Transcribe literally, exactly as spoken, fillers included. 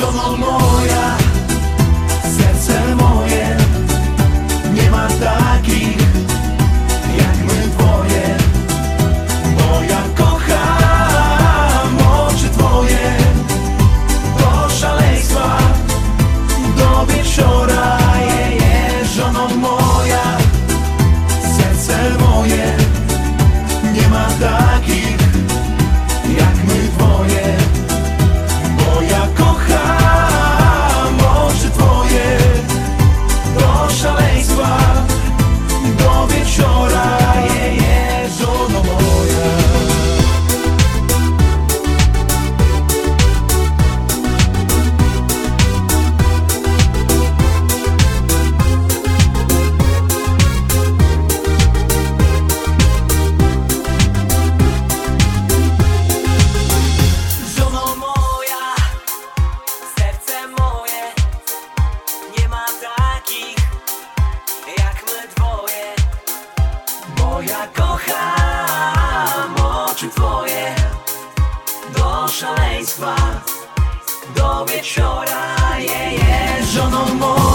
żono moja, serce moje, nie ma takich jak my dwoje, bo ja kocham oczy twoje do szaleństwa, do wieczora. Je, je, żono moja, serce moje, nie ma takich jak my dwoje, bo ja kocham oczy twoje do szaleństwa, do wieczora. Je, je, żono moja. Żono moja, serce moje, nie ma takich jak my dwoje, bo ja kocham oczy twoje do szaleństwa, do wieczora. Je, je, Żono moja,